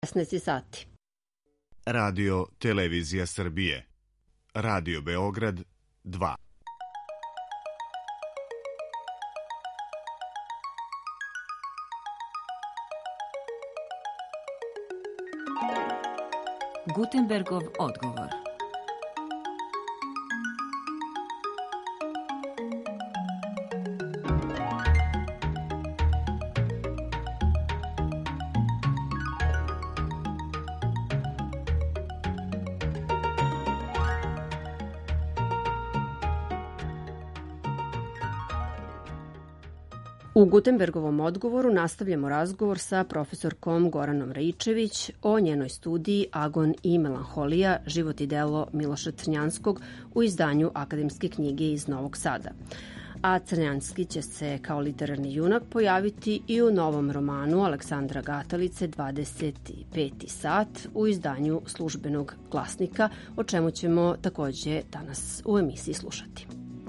16 sati. Radio Televizija Srbije. Radio Beograd 2. Gutenbergov odgovor. U Gutenbergovom odgovoru nastavljamo razgovor sa profesorkom Goranom Raičević o njenoj studiji Agon i melanholija, život i delo Miloša Crnjanskog u izdanju Akademske knjige iz Novog Sada. A Crnjanski će se kao literarni junak pojaviti i u novom romanu Aleksandra Gatalice 25. sat u izdanju Službenog glasnika, o čemu ćemo takođe danas u emisiji slušati.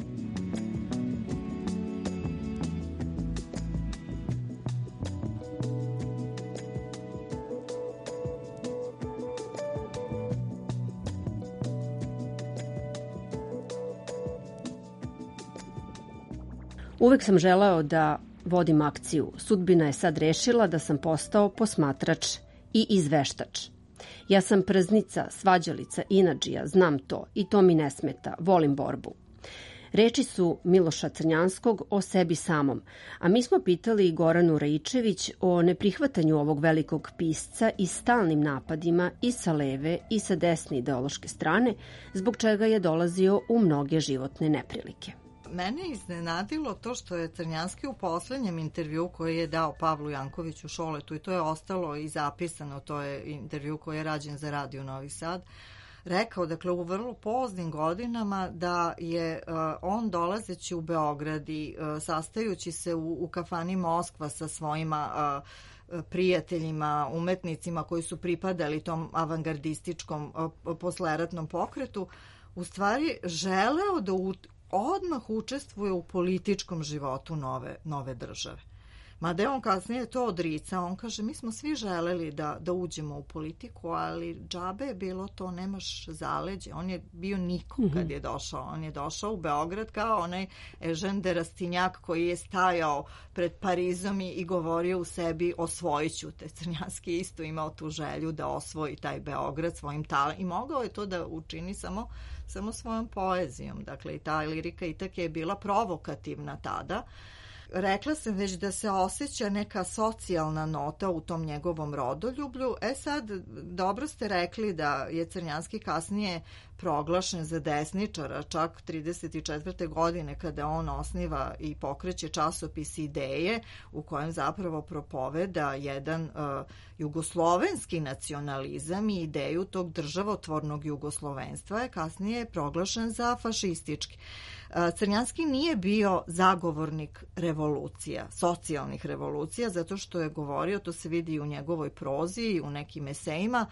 Uvek sam želeo da vodim akciju. Sudbina je sad rešila da sam postao posmatrač i izveštač. Ja sam prznica, svađalica, inadžija, znam to i to mi ne smeta, volim borbu. Reči su Miloša Crnjanskog o sebi samom, a mi smo pitali Goranu Raičević o neprihvatanju ovog velikog pisca i stalnim napadima i sa leve i sa desne ideološke strane, zbog čega je dolazio u mnoge životne neprilike. Mene je iznenadilo to što je Crnjanski u poslednjem intervju koji je dao Pavlu Jankoviću Šoletu, i to je ostalo i zapisano, to je intervju koji je rađen za Radio Novi Sad, rekao, dakle, u vrlo poznim godinama da je on dolazeći u Beograd i sastajući se u kafani Moskva sa svojima prijateljima, umetnicima koji su pripadali tom avangardističkom posleratnom pokretu, u stvari želeo da odmah učestvuje u političkom životu nove države. Mada je on kasnije to odricao, on kaže, mi smo svi želeli da uđemo u politiku, ali džabe je bilo to, nemaš zaleđe. On je bio niko kad je došao. On je došao u Beograd kao onaj Eugene de Rastignac koji je stajao pred Parizom i govorio u sebi, osvojit ću te. Crnjanski isto imao tu želju da osvoji taj Beograd svojim talentom i mogao je to da učini samo svojom poezijom. Dakle, i ta lirika itak je bila provokativna tada. Rekla sam već da se osjeća neka socijalna nota u tom njegovom rodoljublju. Sad, dobro ste rekli da je Crnjanski kasnije proglašen za desničara, čak 34. godine kada on osniva i pokreće časopis Ideje, u kojem zapravo propoveda jedan jugoslovenski nacionalizam i ideju tog državotvornog jugoslovenstva, je kasnije proglašen za fašistički. Crnjanski nije bio zagovornik revolucija, socijalnih revolucija, zato što je govorio, to se vidi u njegovoj prozi i u nekim esejima,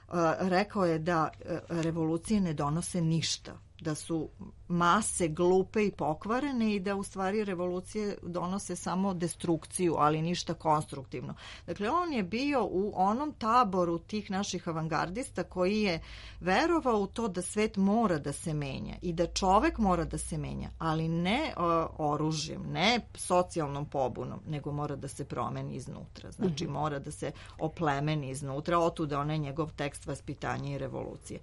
rekao je da revolucije ne donose ništa, da su mase glupe i pokvarene i da u stvari revolucije donose samo destrukciju, ali ništa konstruktivno. Dakle, on je bio u onom taboru tih naših avangardista koji je verovao u to da svet mora da se menja i da čovek mora da se menja, ali ne oružjem, ne socijalnom pobunom, nego mora da se promeni iznutra. Znači, mora da se oplemeni iznutra, otuda onaj njegov tekst Vaspitanje i revolucije.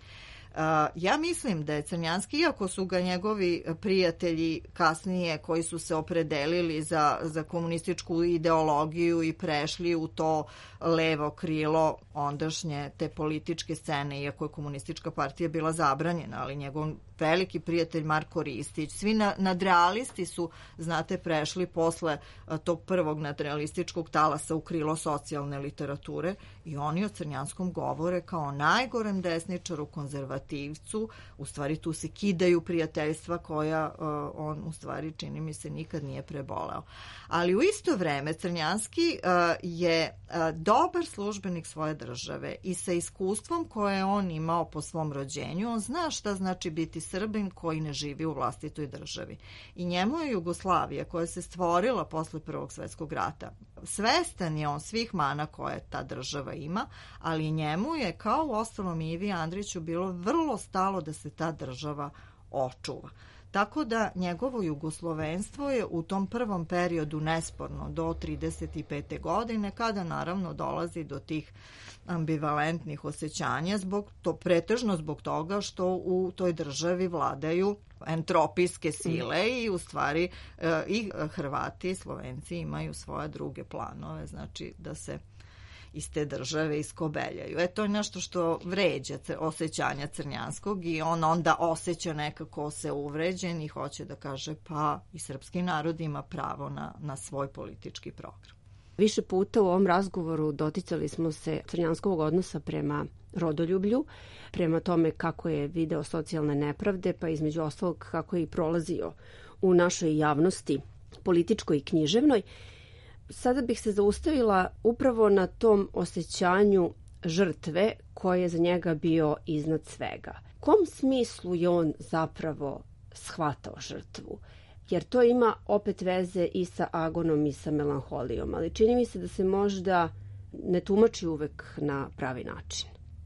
Ja mislim da je Crnjanski, iako su ga njegovi prijatelji kasnije koji su se opredelili za komunističku ideologiju i prešli u to levo krilo ondašnje te političke scene, iako je komunistička partija bila zabranjena, ali njegov veliki prijatelj Marko Ristić, svi nadrealisti su, znate, prešli posle tog prvog nadrealističkog talasa u krilo socijalne literature i oni o Crnjanskom govore kao najgorem desničaru, konzervativcu. U stvari tu se kidaju prijateljstva koja on u stvari, čini mi se, nikad nije preboleo. Ali u isto vreme Crnjanski je dobar službenik svoje države i sa iskustvom koje je on imao po svom rođenju, on zna šta znači biti Srbin koji ne živi u vlastitoj državi. I njemu je Jugoslavija, koja se stvorila posle Prvog svetskog rata, svestan je on svih mana koje ta država ima, ali njemu je, kao u ostalom i Ivi Andriću, bilo vrlo stalo da se ta država očuva. Tako da njegovo jugoslovenstvo je u tom prvom periodu nesporno do 35. godine, kada naravno dolazi do tih ambivalentnih osjećanja, pretežno zbog toga što u toj državi vladaju entropijske sile i u stvari i Hrvati i Slovenci imaju svoje druge planove, znači da se iz te države iskobeljaju. To je nešto što vređa osjećanja Crnjanskog i on onda osjeća nekako se uvređen i hoće da kaže pa i srpski narod ima pravo na svoj politički program. Više puta u ovom razgovoru doticali smo se Crnjanskovog odnosa prema rodoljublju, prema tome kako je video socijalne nepravde, pa između ostalog kako je i prolazio u našoj javnosti, političkoj i književnoj. Sada bih se zaustavila upravo na tom osjećanju žrtve koji je za njega bio iznad svega. U kom smislu je on zapravo shvatao žrtvu? Jer to ima opet veze i sa agonom i sa melanholijom, ali čini mi se da se možda ne tumači uvek na pravi način.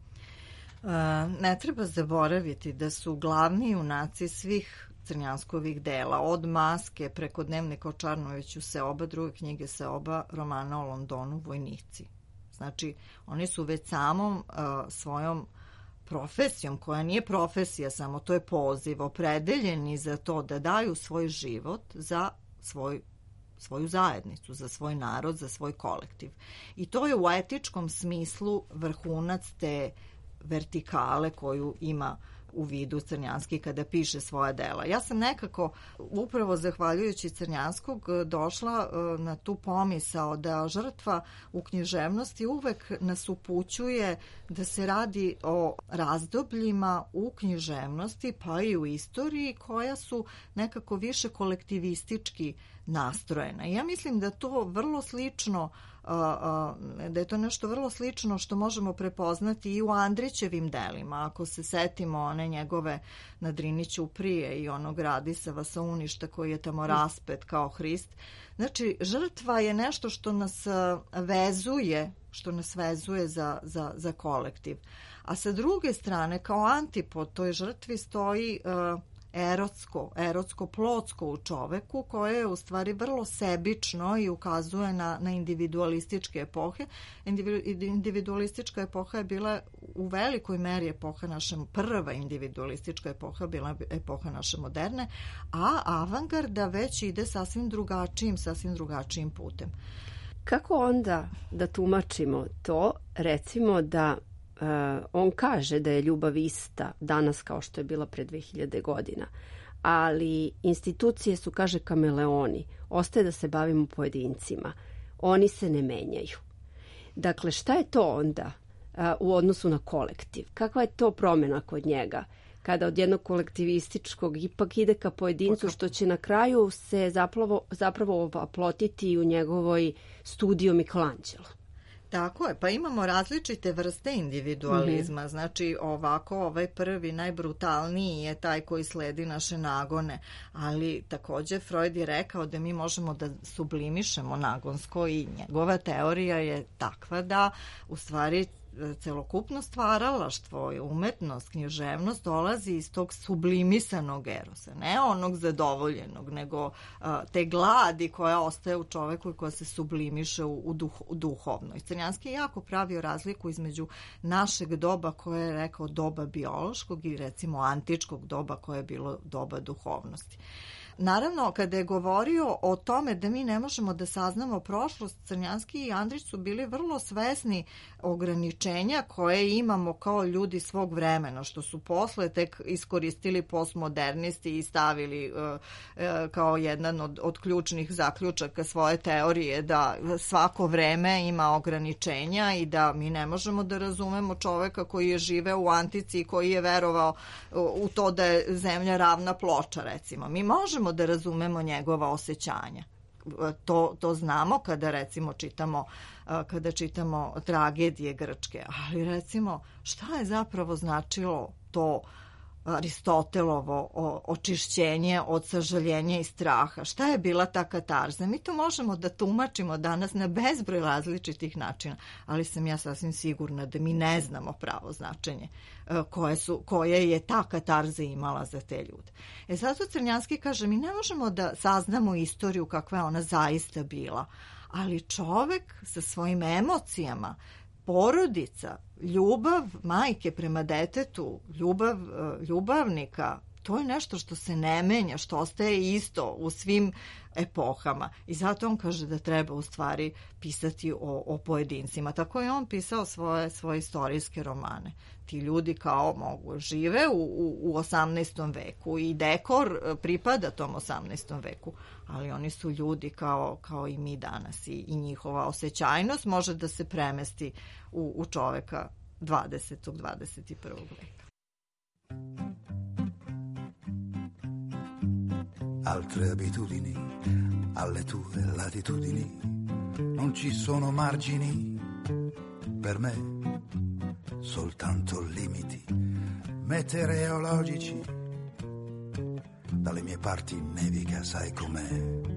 Ne treba zaboraviti da su glavni junaci svih Crnjanskovih dela, od Maske preko Dnevnika o Čarnoviću, Seoba, druge knjige Seoba, romana o Londonu, vojnici. Znači, oni su već samom svojom profesijom, koja nije profesija samo, to je poziv, opredeljeni za to da daju svoj život za svoju zajednicu, za svoj narod, za svoj kolektiv. I to je u etičkom smislu vrhunac te vertikale koju ima u vidu Crnjanski kada piše svoja dela. Ja sam nekako, upravo zahvaljujući Crnjanskog, došla na tu pomisao da žrtva u književnosti uvek nas upućuje da se radi o razdobljima u književnosti, pa i u istoriji, koja su nekako više kolektivistički nastrojena. Ja mislim da to vrlo slično, da je to nešto vrlo slično što možemo prepoznati i u Andrićevim delima. Ako se setimo one njegove Na Drini ćuprije i onog Radisava sa Uništa koji je tamo raspet kao Hrist. Znači, žrtva je nešto što nas vezuje za kolektiv. A sa druge strane, kao antipod toj žrtvi stoji erotsko-plotsko u čoveku, koje je u stvari vrlo sebično i ukazuje na individualističke epohe. Individualistička epoha je bila u velikoj meri prva individualistička epoha bila epoha naše moderne, a avangarda već ide sasvim drugačijim putem. Kako onda da tumačimo to? Recimo da on kaže da je ljubav ista danas kao što je bila pre 2000 godina, ali institucije su, kaže, kameleoni. Ostaje da se bavimo pojedincima. Oni se ne menjaju. Dakle, šta je to onda u odnosu na kolektiv? Kakva je to promjena kod njega? Kada od jednog kolektivističkog ipak ide ka pojedincu, što će na kraju se zapravo oplotiti u njegovoj studiju Michelangelo. Tako je, pa imamo različite vrste individualizma, znači ovako ovaj prvi, najbrutalniji je taj koji sledi naše nagone, ali također Freud je rekao da mi možemo da sublimišemo nagonsko i njegova teorija je takva da u stvari celokupno stvaralaštvo, umetnost, književnost dolazi iz tog sublimisanog erosa, ne onog zadovoljenog, nego te gladi koja ostaje u čoveku i koja se sublimiše u duhovnoj. Crnjanski je jako pravio razliku između našeg doba koje je rekao doba biološkog i recimo antičkog doba koje je bilo doba duhovnosti. Naravno, kada je govorio o tome da mi ne možemo da saznamo prošlost, Crnjanski i Andrić su bili vrlo svesni ograničenja koje imamo kao ljudi svog vremena, što su posle tek iskoristili postmodernisti i stavili kao jedan od ključnih zaključaka svoje teorije da svako vreme ima ograničenja i da mi ne možemo da razumemo čoveka koji je živeo u antici i koji je verovao u to da je zemlja ravna ploča, recimo. Mi možemo da razumemo njegova osjećanja. To znamo kada recimo čitamo tragedije grčke, ali recimo šta je zapravo značilo to Aristotelovo očišćenje od sažaljenja i straha. Šta je bila ta katarza? Mi to možemo da tumačimo danas na bezbroj različitih načina, ali sam ja sasvim sigurna da mi ne znamo pravo značenje koje je ta katarza imala za te ljude. Zato Crnjanski kaže, mi ne možemo da saznamo istoriju kakva je ona zaista bila, ali čovek sa svojim emocijama, porodica, ljubav majke prema detetu, ljubav ljubavnika, to je nešto što se ne menja, što ostaje isto u svim epohama. I zato on kaže da treba u stvari pisati o pojedincima. Tako je on pisao svoje istorijske romane. Ti ljudi kao žive u 18. veku i dekor pripada tom 18. veku, ali oni su ljudi kao i mi danas i njihova osjećajnost može da se premesti u čoveka 20. 21. veka. Altre abitudini alle tue latitudini, non ci sono margini per me, soltanto limiti meteorologici. Dalle mie parti nevica, sai com'è.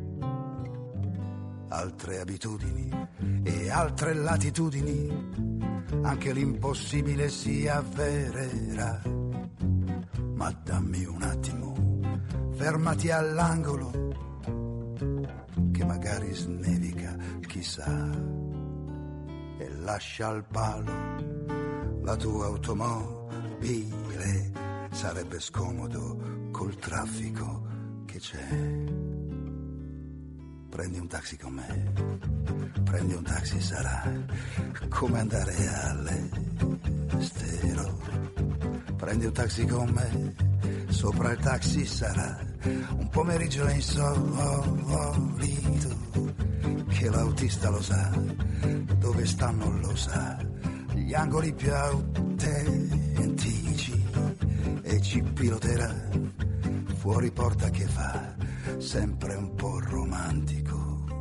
Altre abitudini e altre latitudini, anche l'impossibile si avvererà. Ma dammi un attimo, fermati all'angolo, che magari snevica, chissà, e lascia al palo la tua automobile. Sarebbe scomodo col traffico che c'è. Prendi un taxi con me, prendi un taxi, sarà come andare all'estero. Prendi un taxi con me, sopra il taxi sarà un pomeriggio insolito, che l'autista lo sa, dove sta non lo sa, gli angoli più autentici, e ci piloterà fuori porta che fa sempre un po' romantico.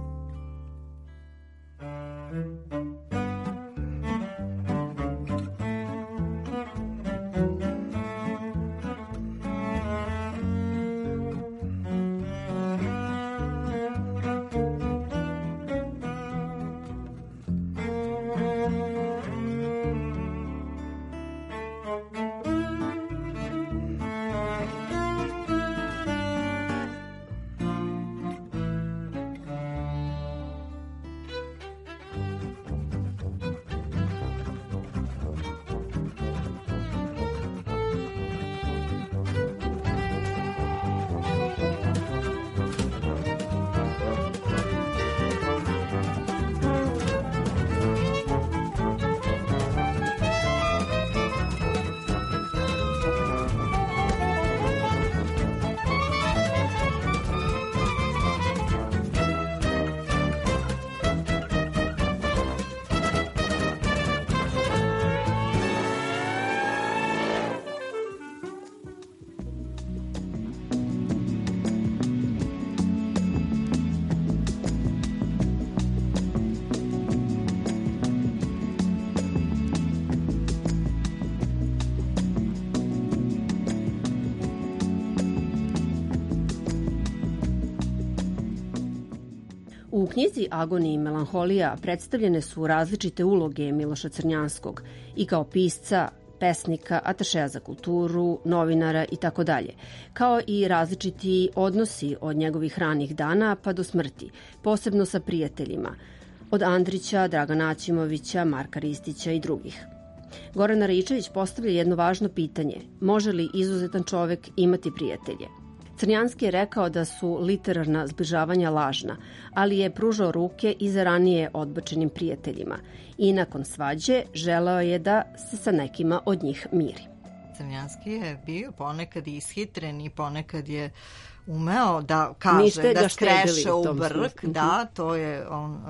U knjizi Agonija i melanholija predstavljene su različite uloge Miloša Crnjanskog i kao pisca, pesnika, atašeja za kulturu, novinara itd., kao i različiti odnosi od njegovih ranih dana pa do smrti, posebno sa prijateljima, od Andrića, Dragana Ćimovića, Marka Ristića i drugih. Goran Raičević postavlja jedno važno pitanje: može li izuzetan čovek imati prijatelje? Crnjanski je rekao da su literarna zbližavanja lažna, ali je pružao ruke i za ranije odbačenim prijateljima i nakon svađe želeo je da se sa nekima od njih miri. Crnjanski je bio ponekad ishitren i ponekad je umeo da kaže, da skreše u brk, da, to je on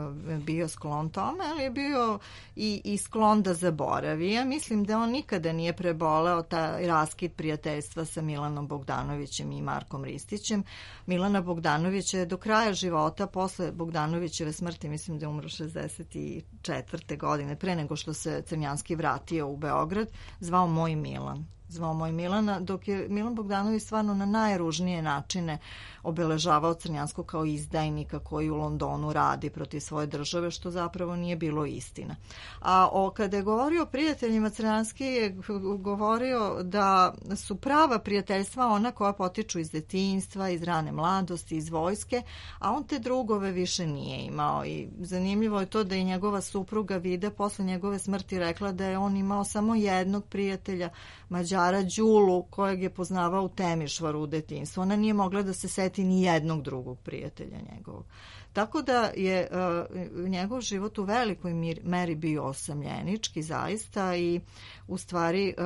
bio sklon tome, ali je bio i sklon da zaboravi. Ja mislim da on nikada nije preboleo taj raskid prijateljstva sa Milanom Bogdanovićem i Markom Ristićem. Milana Bogdanovića je do kraja života, posle Bogdanovićeve smrti, mislim da je umro 64. godine, pre nego što se Crnjanski vratio u Beograd, zvao Moj Milan. zvao moj Milana, dok je Milan Bogdanović stvarno na najružnije načine obeležavao Crnjansku kao izdajnika koji u Londonu radi protiv svoje države, što zapravo nije bilo istina. A kada je govorio o prijateljima, Crnjanski je govorio da su prava prijateljstva ona koja potiču iz detinjstva, iz rane mladosti, iz vojske, a on te drugove više nije imao. I zanimljivo je to da je njegova supruga Vida posle njegove smrti rekla da je on imao samo jednog prijatelja, Mađara Đulu, kojeg je poznavao u Temišvaru u detinjstvu. Ona nije mogla da se seti ni jednog drugog prijatelja njegovog. Tako da je njegov život u velikoj meri bio osamljenički zaista i u stvari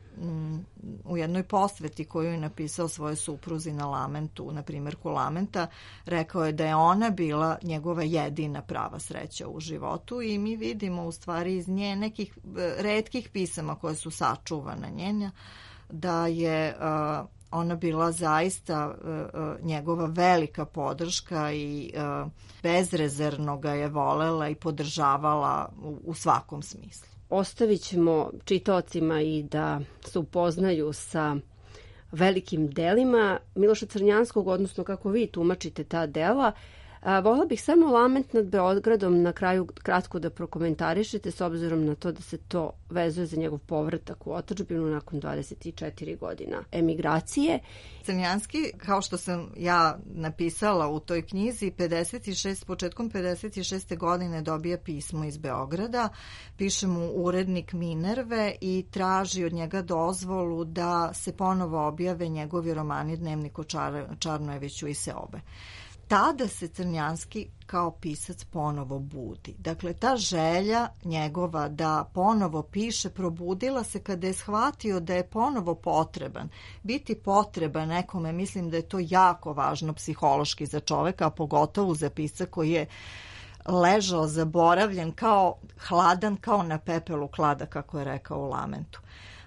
u jednoj posveti koju je napisao svoje supruzi na lamentu, na primjerku lamenta, rekao je da je ona bila njegova jedina prava sreća u životu i mi vidimo u stvari iz nje nekih retkih pisama koje su sačuvana njena, da je ona bila zaista njegova velika podrška i bezrezervno ga je volela i podržavala u svakom smislu. Ostavit ćemo čitaocima i da se upoznaju sa velikim delima Miloša Crnjanskog, odnosno kako vi tumačite ta dela. Volila bih samo Lament nad Beogradom na kraju kratko da prokomentarišete, s obzirom na to da se to vezuje za njegov povratak u otadžbinu nakon 24 godina emigracije. Crnjanski, kao što sam ja napisala u toj knjizi, početkom 56. godine dobija pismo iz Beograda, piše mu urednik Minerve i traži od njega dozvolu da se ponovo objave njegovi romani Dnevnik o Čarnojeviću i Seobe. Tada se Crnjanski kao pisac ponovo budi. Dakle, ta želja njegova da ponovo piše probudila se kada je shvatio da je ponovo potreban. Biti potreban nekome, mislim da je to jako važno psihološki za čoveka, a pogotovo za pisca koji je ležao zaboravljen, hladan kao na pepelu klada, kako je rekao u lamentu.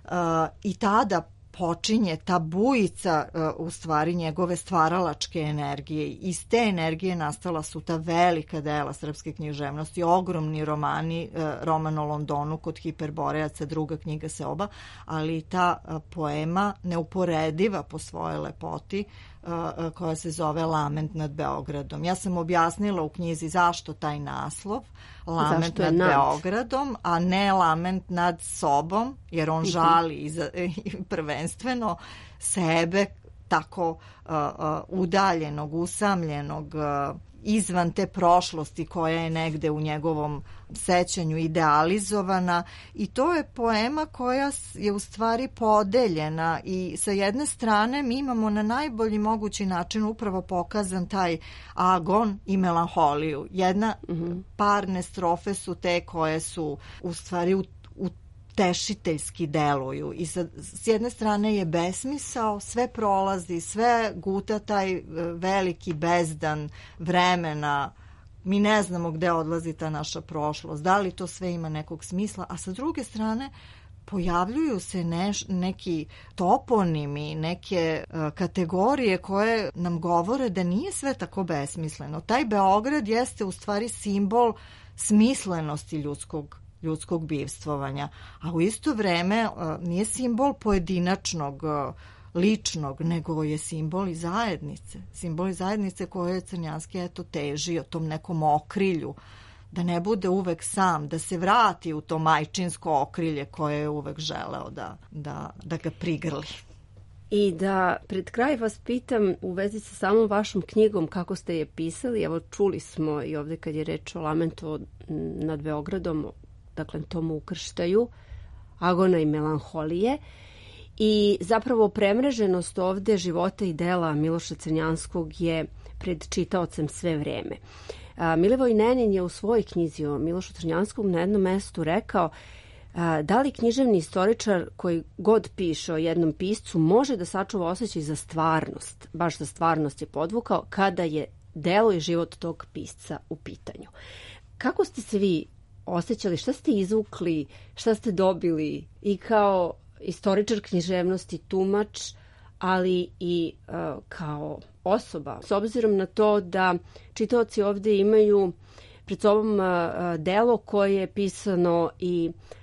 I tada počinje ta bujica u stvari njegove stvaralačke energije. Iz te energije nastala su ta velika dela srpske književnosti, ogromni romani, roman o Londonu kod Hiperborejaca, druga knjiga Seoba, ali i ta poema neuporediva po svojoj lepoti koja se zove Lament nad Beogradom. Ja sam objasnila u knjizi zašto taj naslov, Lament nad Beogradom, a ne Lament nad sobom, jer on žali prvenstveno sebe tako udaljenog, usamljenog, izvan te prošlosti koja je negde u njegovom sećanju idealizovana, i to je poema koja je u stvari podeljena i sa jedne strane mi imamo na najbolji mogući način upravo pokazan taj agon i melanholiju. Parne strofe su te koje su u stvari utešiteljski deluju i s jedne strane je besmisao, sve prolazi, sve guta taj veliki bezdan vremena, mi ne znamo gde odlazi ta naša prošlost, da li to sve ima nekog smisla, a sa druge strane pojavljuju se neki toponimi, neke kategorije koje nam govore da nije sve tako besmisleno. Taj Beograd jeste u stvari simbol smislenosti ljudskog bivstvovanja, a u isto vreme nije simbol pojedinačnog, ličnog, nego je simbol i zajednice. Simbol i zajednice koje je Crnjanski težio tom nekom okrilju, da ne bude uvek sam, da se vrati u to majčinsko okrilje koje je uvek želeo da ga prigrli. I da pred kraj vas pitam u vezi sa samom vašom knjigom kako ste je pisali. Evo, čuli smo i ovde kad je reč o Lamentu nad Beogradom, dakle tom ukrštaju agona i melanholije, i zapravo premreženost ovde života i dela Miloša Crnjanskog je pred čitaocem sve vreme. Milivoj Nenin je u svojoj knjizi o Milošu Crnjanskom na jednom mestu rekao da li književni istoričar koji god piše o jednom piscu može da sačuva osjećaj za stvarnost, baš za stvarnost je podvukao, kada je delo i život tog pisca u pitanju. Kako ste se vi osjećali, šta ste izvukli, šta ste dobili i kao istoričar književnosti, tumač, ali i kao osoba, s obzirom na to da čitaoci ovde imaju pred sobom delo koje je pisano i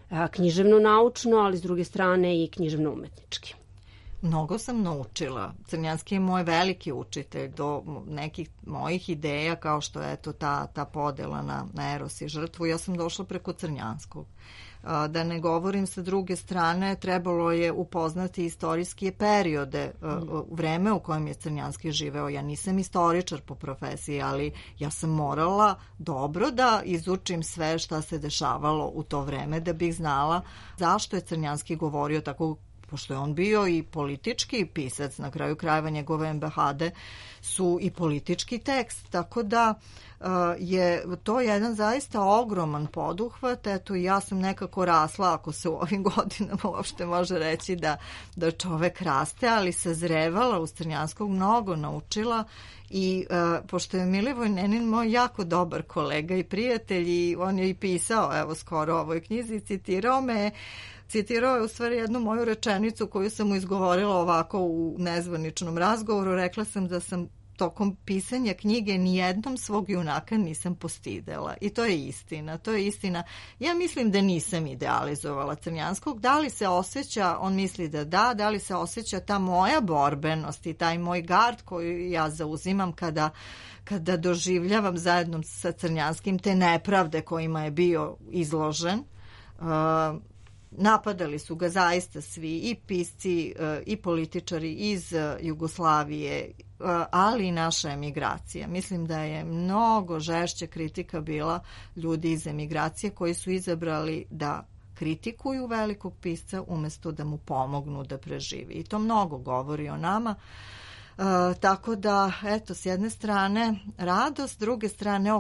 književno-naučno, ali s druge strane i književno-umetnički. Mnogo sam naučila. Crnjanski je moj veliki učitelj. Do nekih mojih ideja, kao što je eto ta podela na eros i žrtvu, ja sam došla preko Crnjanskog. Da ne govorim, sa druge strane, trebalo je upoznati istorijske periode, vreme u kojem je Crnjanski živeo. Ja nisam istoričar po profesiji, ali ja sam morala dobro da izučim sve šta se dešavalo u to vreme, da bih znala zašto je Crnjanski govorio tako, pošto je on bio i politički pisac, na kraju krajeva njegove embahade su i politički tekst, tako da je to jedan zaista ogroman poduhvat. Eto, ja sam nekako rasla, ako se u ovim godinama uopšte može reći da čovek raste, ali sazrevala uz Crnjanskog, mnogo naučila. I pošto je Milivoj Nenin moj jako dobar kolega i prijatelj, i on je i pisao, evo skoro o ovoj knjizi, citirao je u stvari jednu moju rečenicu koju sam mu izgovorila ovako u nezvaničnom razgovoru. Rekla sam da sam tokom pisanja knjige nijednom svog junaka nisam postidela. I to je istina, to je istina. Ja mislim da nisam idealizovala Crnjanskog. Da li se osjeća, on misli da li se osjeća ta moja borbenost i taj moj gard koju ja zauzimam kada doživljavam zajedno sa Crnjanskim te nepravde kojima je bio izložen. Napadali su ga zaista svi, i pisci i političari iz Jugoslavije, ali i naša emigracija. Mislim da je mnogo žešća kritika bila ljudi iz emigracije koji su izabrali da kritikuju velikog pisca umjesto da mu pomognu da preživi. I to mnogo govori o nama. Tako da, eto, s jedne strane radost, s druge strane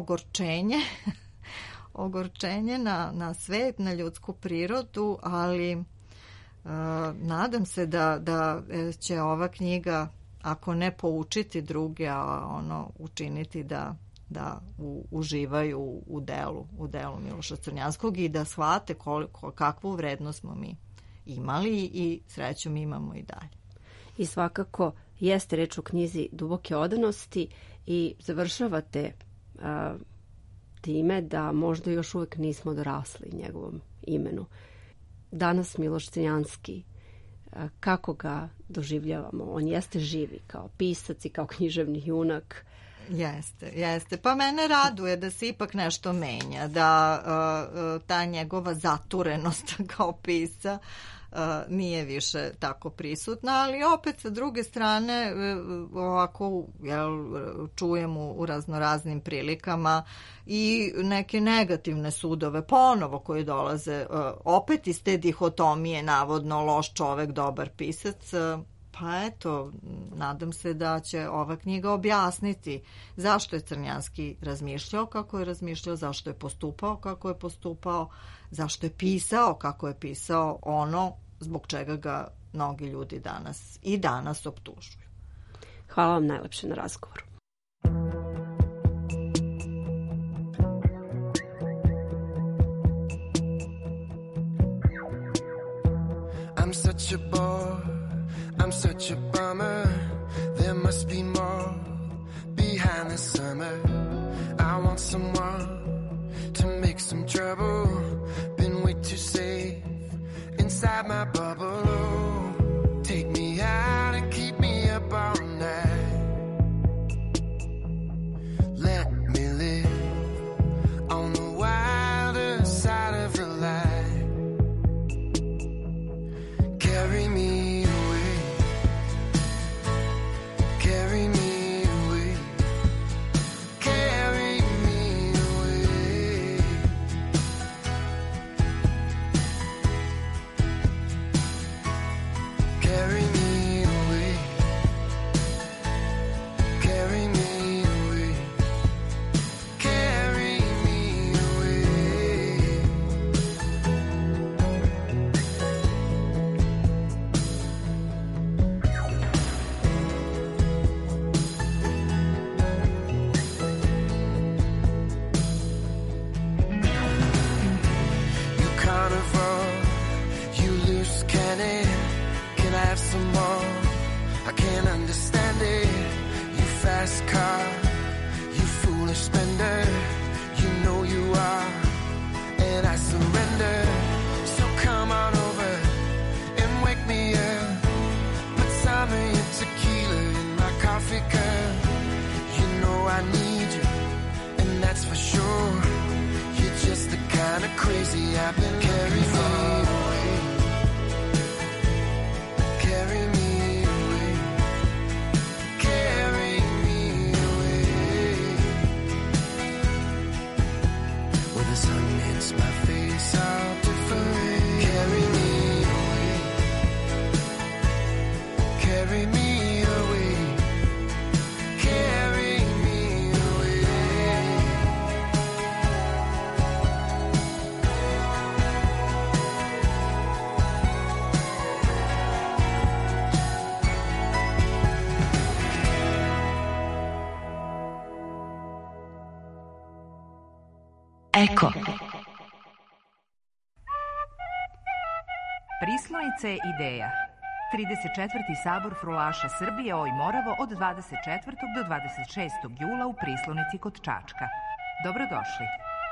ogorčenje na svet, na ljudsku prirodu, ali nadam se da će ova knjiga, ako ne poučiti druge, a učiniti da uživaju u delu Miloša Crnjanskog i da shvate kakvu vrednost smo mi imali i srećom imamo i dalje. I svakako jeste reč o knjizi duboke odanosti i završavate time da možda još uvijek nismo dorasli njegovom imenu. Danas Miloš Crnjanski, kako ga doživljavamo? On jeste živi kao pisac i kao književni junak. Jeste. Pa mene raduje da se ipak nešto menja, da ta njegova zaturenost kao pisca nije više tako prisutna, ali opet sa druge strane ovako čujem u raznoraznim prilikama i neke negativne sudove ponovo koje dolaze opet iz te dihotomije, navodno loš čovek, dobar pisac. Pa eto, nadam se da će ova knjiga objasniti zašto je Crnjanski razmišljao kako je razmišljao, zašto je postupao kako je postupao, zašto je pisao kako je pisao, ono zbog čega ga mnogi ljudi danas optužuju. Hvala vam najlepše na razgovoru. I'm such a bore, I'm such a bummer. There must be more behind the summer. I want someone to make some trouble. Been way too safe inside my bubble. Oh, take me out and keep me up all night. Let me live on the wilder side of the light. Carry me away, carry me away, carry me away. Carry me away, Eko. Prislonice je ideja. 34. sabor frulaša Srbije Oj Moravo od 24. do 26. jula u Prislonici kod Čačka. Dobrodošli.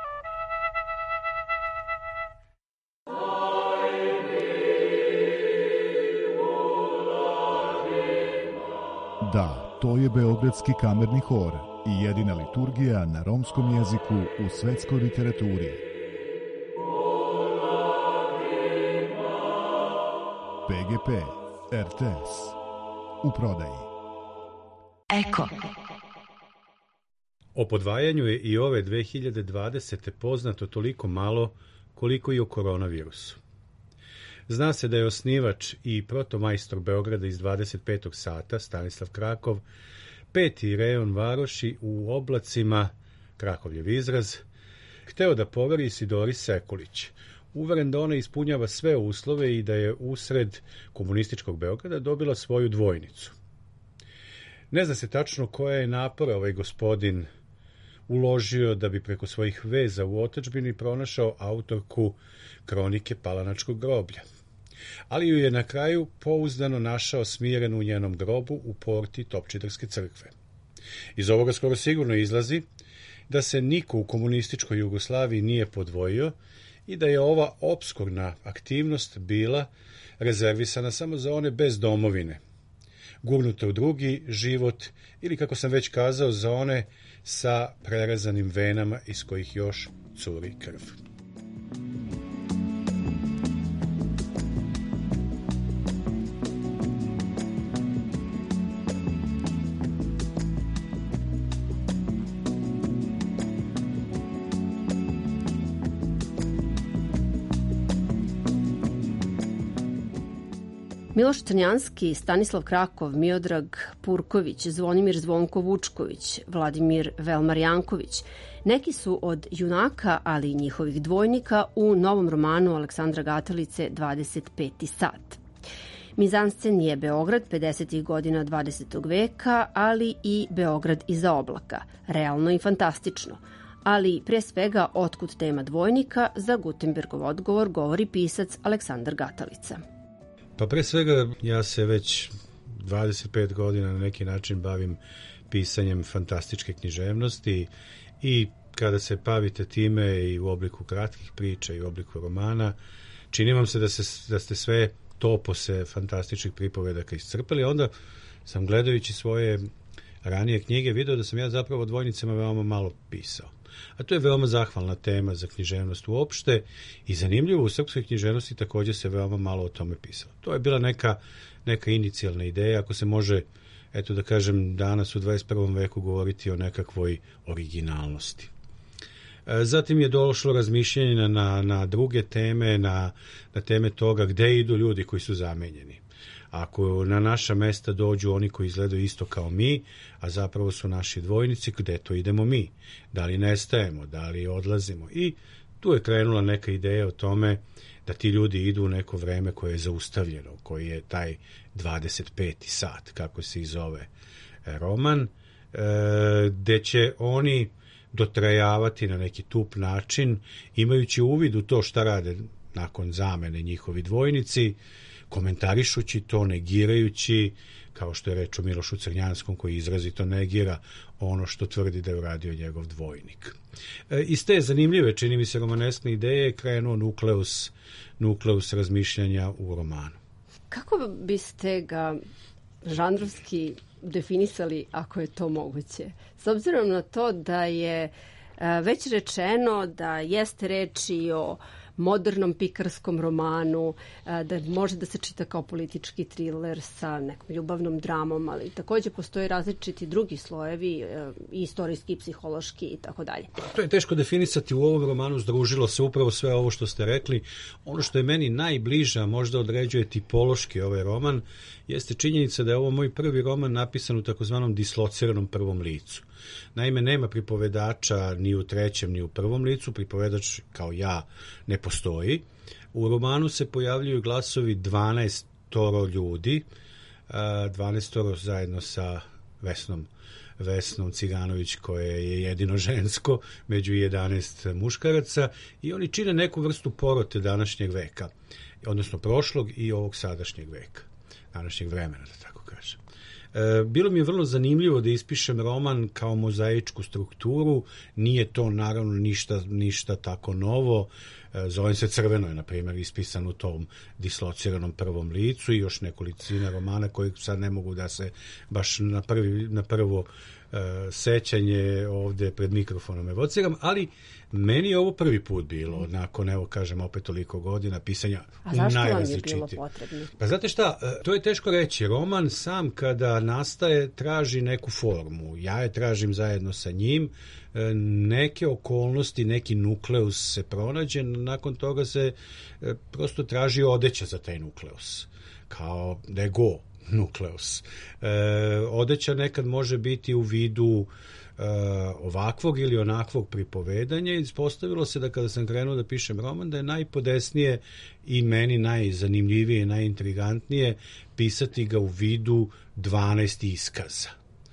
Da, to je Beogradski kamerni hor i jedina liturgija na romskom jeziku u svetskoj literaturi. PGP, RTS, u prodaji. Eko. O podvajanju je i ove 2020. poznato toliko malo koliko i o koronavirusu. Zna se da je osnivač i protomajstor Beograda iz 25. sata, Stanislav Krakov, peti rejon varoši u oblacima, Krakovljev izraz, hteo da poveri Isidori Sekulić, uveren da ona ispunjava sve uslove i da je usred komunističkog Beograda dobila svoju dvojnicu. Ne zna se tačno koje je napore ovaj gospodin uložio da bi preko svojih veza u otadžbini pronašao autorku Kronike Palanačkog groblja. Ali ju je na kraju pouzdano našao smirenu u njenom grobu u porti Topčiderske crkve. Iz ovoga skoro sigurno izlazi da se niko u komunističkoj Jugoslaviji nije podvojio i da je ova opskurna aktivnost bila rezervisana samo za one bez domovine, gurnute u drugi život ili, kako sam već kazao, za one sa prerezanim venama iz kojih još curi krv. Miloš Crnjanski, Stanislav Krakov, Miodrag Purković, Zvonimir Zvonko Vučković, Vladimir Velmar Janković, neki su od junaka, ali i njihovih dvojnika u novom romanu Aleksandra Gatalice 25. sat. Mizanscen je Beograd 50. godina 20. veka, ali i Beograd iza oblaka, realno i fantastično. Ali pre svega otkud tema dvojnika, za Gutenbergov odgovor govori pisac Aleksandar Gatalica. Pa pre svega ja se već 25 godina na neki način bavim pisanjem fantastičke književnosti i kada se bavite time i u obliku kratkih priča i u obliku romana, čini vam se da ste sve topose fantastičnih pripovedaka iscrpali. Onda sam, gledajući svoje ranije knjige, video da sam ja zapravo o dvojnicama veoma malo pisao. A to je veoma zahvalna tema za književnost uopšte i zanimljivo, u srpskoj književnosti također se veoma malo o tome pisalo. To je bila neka inicijalna ideja, ako se može, eto da kažem, danas u 21. veku govoriti o nekakvoj originalnosti. Zatim je došlo razmišljanje na druge teme, na teme toga gde idu ljudi koji su zamenjeni. Ako na naša mesta dođu oni koji izgledaju isto kao mi, a zapravo su naši dvojnici, gde to idemo mi? Da li nestajemo, da li odlazimo? I tu je krenula neka ideja o tome da ti ljudi idu u neko vreme koje je zaustavljeno, koji je taj 25. sat, kako se i zove roman, gde će oni dotrajavati na neki tup način, imajući uvid u to šta rade nakon zamene njihovi dvojnici, komentarišući to, negirajući, kao što je reč o Milošu Crnjanskom, koji izrazito negira ono što tvrdi da je uradio njegov dvojnik. Iz te zanimljive, čini mi se, romaneskne ideje je krenuo nukleus razmišljanja u romanu. Kako biste ga žanrovski definisali, ako je to moguće? S obzirom na to da je već rečeno da jeste reč i o modernom pikarskom romanu, da može da se čita kao politički triler sa nekom ljubavnom dramom, ali također postoje različiti drugi slojevi, istorijski, psihološki i tako dalje. To je teško definisati. U ovom romanu združilo se upravo sve ovo što ste rekli. Ono što je meni najbliža, možda određuje tipološki ovaj roman, jeste činjenica da je ovo moj prvi roman napisan u takozvanom dislociranom prvom licu. Naime, nema pripovedača ni u trećem ni u prvom licu, pripovedač kao ja ne postoji. U romanu se pojavljuju glasovi 12 ljudi, 12 zajedno sa Vesnom Ciganović, koje je jedino žensko među 11 muškaraca, i oni čine neku vrstu porote današnjeg veka, odnosno prošlog i ovog sadašnjeg veka, današnjeg vremena, da tako kažem. Bilo mi je vrlo zanimljivo da ispišem roman kao mozaičku strukturu, nije to naravno ništa tako novo. Zovem se Crveno je, na primjer, ispisan u tom dislociranom prvom licu i još nekolicina romana koji sad ne mogu da se baš na prvo sećanje ovde pred mikrofonom evociram, ali meni je ovo prvi put bilo, nakon, evo kažem, opet toliko godina pisanja u najrazličitijim. A zašto vam je bilo potrebno? Pa znate šta, to je teško reći. Roman sam kada nastaje traži neku formu. Ja je tražim zajedno sa njim. Neke okolnosti, neki nukleus se pronađe, nakon toga se prosto traži odeća za taj nukleus. Kao da je nukleus. Odeća nekad može biti u vidu ovakvog ili onakvog pripovedanja i ispostavilo se da kada sam krenuo da pišem roman, da je najpodesnije i meni najzanimljivije i najintrigantnije pisati ga u vidu 12 iskaza.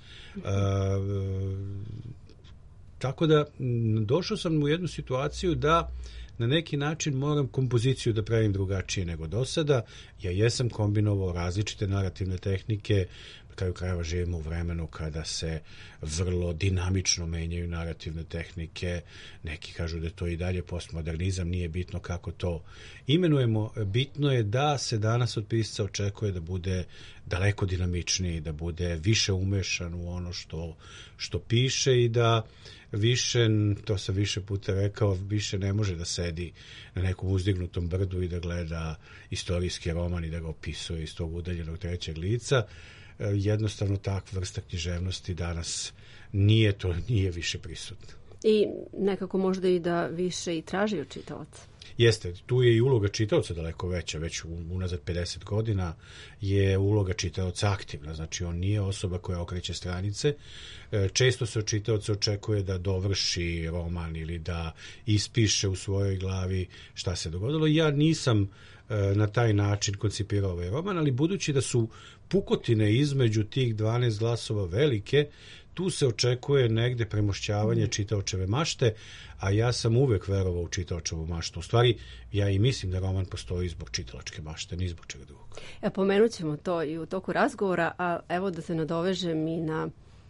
Tako da došao sam u jednu situaciju da na neki način moram kompoziciju da pravim drugačije nego do sada. Ja jesam kombinovao različite narativne tehnike, na kraju krajeva živimo u vremenu kada se vrlo dinamično menjaju narativne tehnike, neki kažu da je to i dalje postmodernizam, nije bitno kako to imenujemo, bitno je da se danas od pisca očekuje da bude daleko dinamičniji, da bude više umešan u ono što piše i da više, to sam više puta rekao, više ne može da sedi na nekom uzdignutom brdu i da gleda istorijski roman i da ga opisuje iz tog udaljenog trećeg lica. Jednostavno takva vrsta književnosti danas nije više prisutna. I nekako možda i da više i traži od čitalaca. Jeste, tu je i uloga čitaoca daleko veća, već unazad 50 godina je uloga čitaoca aktivna, znači on nije osoba koja okreće stranice. Često se od čitaoca očekuje da dovrši roman ili da ispiše u svojoj glavi šta se dogodilo. Ja nisam na taj način koncipirao ovaj roman, ali budući da su pukotine između tih 12 glasova velike, tu se očekuje negde premošćavanje čitaočeve mašte, a ja sam uvek verovao u čitaočevu maštu. U stvari, ja i mislim da roman postoji zbog čitalačke mašte, ni zbog čega drugog. Pomenut ćemo to i u toku razgovora, a evo da se nadovežem i na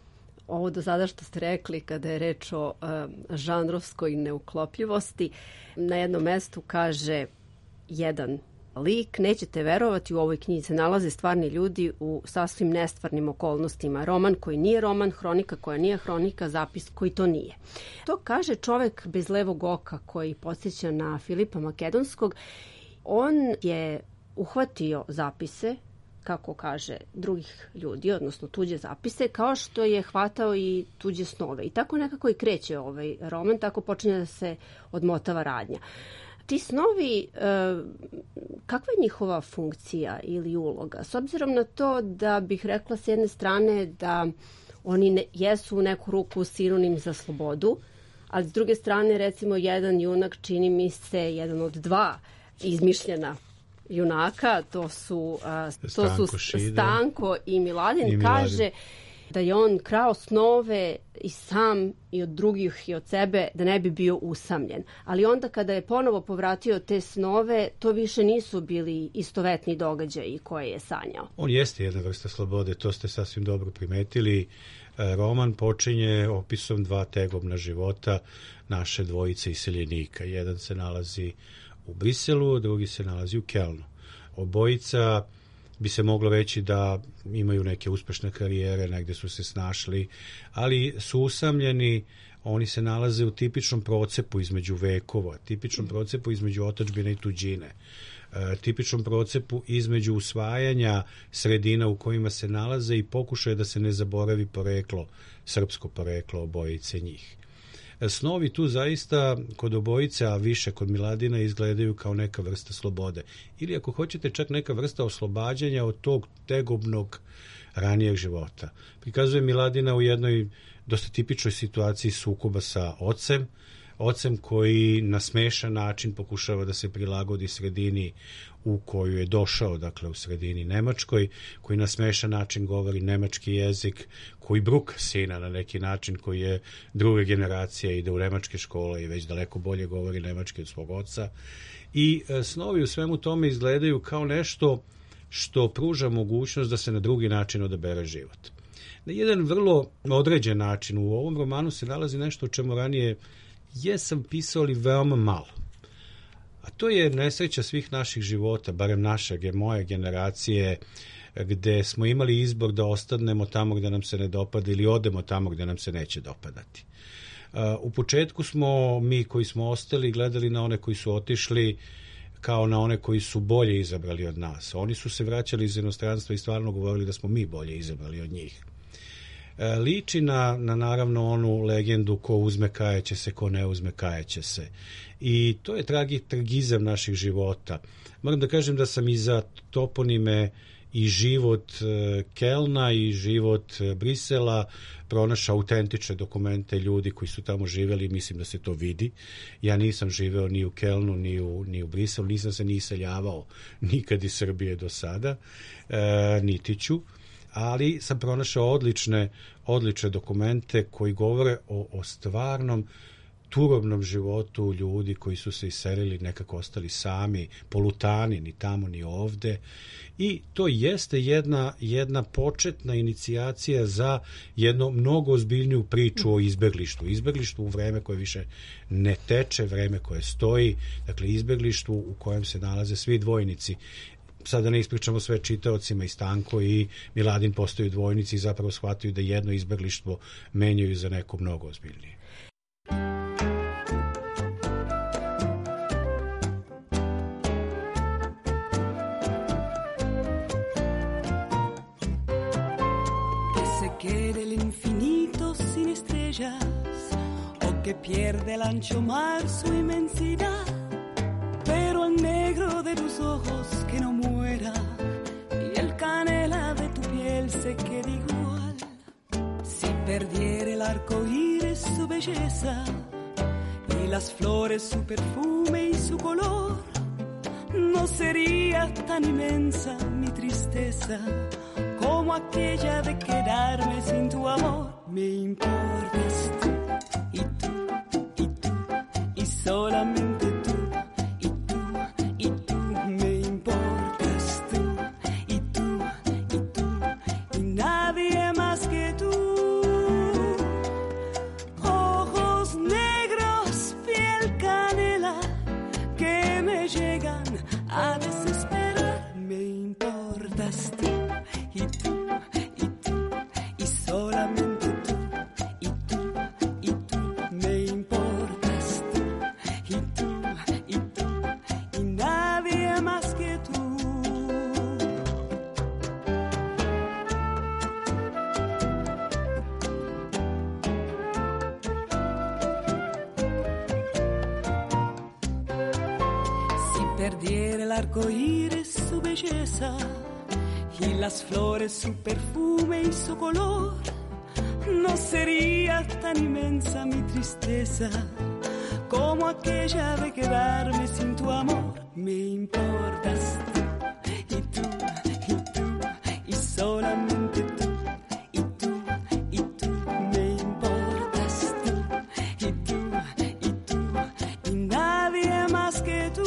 ovo do sada što ste rekli kada je reč o žanrovskoj neuklopljivosti. Na jednom mestu kaže jedan lik, nećete verovati, u ovoj knjizi se nalaze stvarni ljudi u sasvim nestvarnim okolnostima. Roman koji nije roman, hronika koja nije hronika, zapis koji to nije. To kaže čovek bez levog oka koji podsjeća na Filipa Makedonskog. On je uhvatio zapise, kako kaže, drugih ljudi, odnosno tuđe zapise, kao što je hvatao i tuđe snove. I tako nekako i kreće ovaj roman, tako počinje da se odmotava radnja. Ti snovi, kakva je njihova funkcija ili uloga? S obzirom na to da bih rekla s jedne strane da oni jesu u neku ruku sinonim za slobodu, ali s druge strane recimo jedan junak, čini mi se jedan od dva izmišljena junaka, to su Stanko i Miladin, kaže da je on krao snove i sam i od drugih i od sebe da ne bi bio usamljen. Ali onda kada je ponovo povratio te snove, to više nisu bili istovetni događaji koje je sanjao. On jeste jedna vrsta slobode, to ste sasvim dobro primetili. Roman počinje opisom dva tegobna života naše dvojice iseljenika. Jedan se nalazi u Briselu, drugi se nalazi u Kelnu. Obojica bi se moglo reći da imaju neke uspešne karijere, negde su se snašli, ali su usamljeni, oni se nalaze u tipičnom procepu između vekova, tipičnom procepu između otadžbine i tuđine, tipičnom procepu između usvajanja sredina u kojima se nalaze i pokušaje da se ne zaboravi poreklo, srpsko poreklo obojice njih. Snovi tu zaista kod obojice, a više kod Miladina, izgledaju kao neka vrsta slobode. Ili ako hoćete čak neka vrsta oslobađanja od tog tegobnog ranijeg života. Prikazuje Miladina u jednoj dosta tipičnoj situaciji sukoba sa ocem, ocem koji na smešan način pokušava da se prilagodi sredini u koju je došao, dakle u sredini Nemačkoj, koji na smešan način govori nemački jezik, koji bruka sina na neki način, koji je druge generacije, ide u nemačke škole i već daleko bolje govori nemački od svog oca. I snovi u svemu tome izgledaju kao nešto što pruža mogućnost da se na drugi način odabere život. Na jedan vrlo određen način u ovom romanu se nalazi nešto o čemu ranije jesam pisao, ali veoma malo. A to je nesreća svih naših života, barem naše, moje generacije, gde smo imali izbor da ostanemo tamo gde nam se ne dopada ili odemo tamo gde nam se neće dopadati. U početku smo mi koji smo ostali gledali na one koji su otišli kao na one koji su bolje izabrali od nas. Oni su se vraćali iz inostranstva i stvarno govorili da smo mi bolje izabrali od njih. Liči na naravno onu legendu ko uzme kajeće se, ko ne uzme kajeće se. I to je tragizam naših života. Moram da kažem da sam i za toponime i život Kelna i život Brisela pronašao autentične dokumente ljudi koji su tamo živeli, mislim da se to vidi. Ja nisam živeo ni u Kelnu, ni u Briselu, nisam se ni iseljavao nikad iz Srbije do sada, niti ću, ali sam pronašao odlične dokumente koji govore o stvarnom turobnom životu ljudi koji su se iselili, nekako ostali sami, polutani, ni tamo ni ovde. I to jeste jedna početna inicijacija za jednu mnogo ozbiljniju priču o izbeglištvu. Izbeglištvu u vreme koje više ne teče, vreme koje stoji, dakle izbeglištvu u kojem se nalaze svi dvojnici. Sada ne ispričamo sve čitaocima, i Stanko i Miladin postaju dvojnici i zapravo shvataju da jedno izbeglištvo menjaju za neko mnogo ozbiljnije. Que pierde el ancho mar su inmensidad, pero el negro de tus ojos que no muera y el canela de tu piel se quede igual. Si perdiera el arco iris su belleza y las flores su perfume y su color, no sería tan inmensa mi tristeza como aquella de quedarme sin tu amor. Me importas tú y tú y tú y solamente tú y tú y tú. Me importas tú y tú y tú y nadie más que tú. Ojos negros, piel canela que me llegan a desesperar. Me importas tú y tú y tú y solamente tú y tú y tú. Me importas tú y tú y tú y nadie más que tú. Si perdiera el arco iris su belleza y las flores su perfume y su color, no sería tan inmensa mi tristeza como aquella de quedarme sin tu amor. Me importas tú y tú y tú y solamente tú y tú y tú. Me importas tú y tú y tú y nadie más que tú.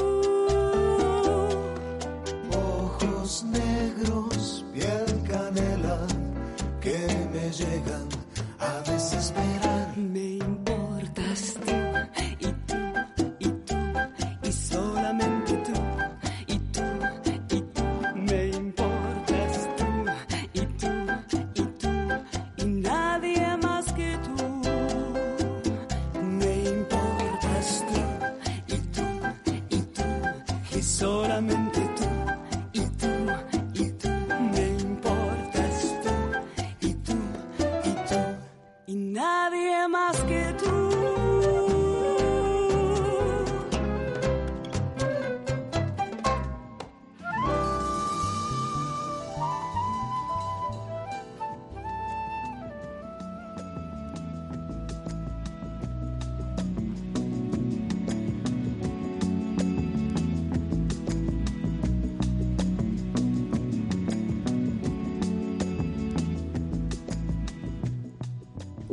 Ojos negros, piel canela, que me llegan a desesperar. Me importas tú y tú y tú y solamente tú y tú y tú. Me importas tú y tú y tú y nadie más que tú. Me importas tú y tú y tú y solamente tú. Y tú, me importas tú, y tú, y tú,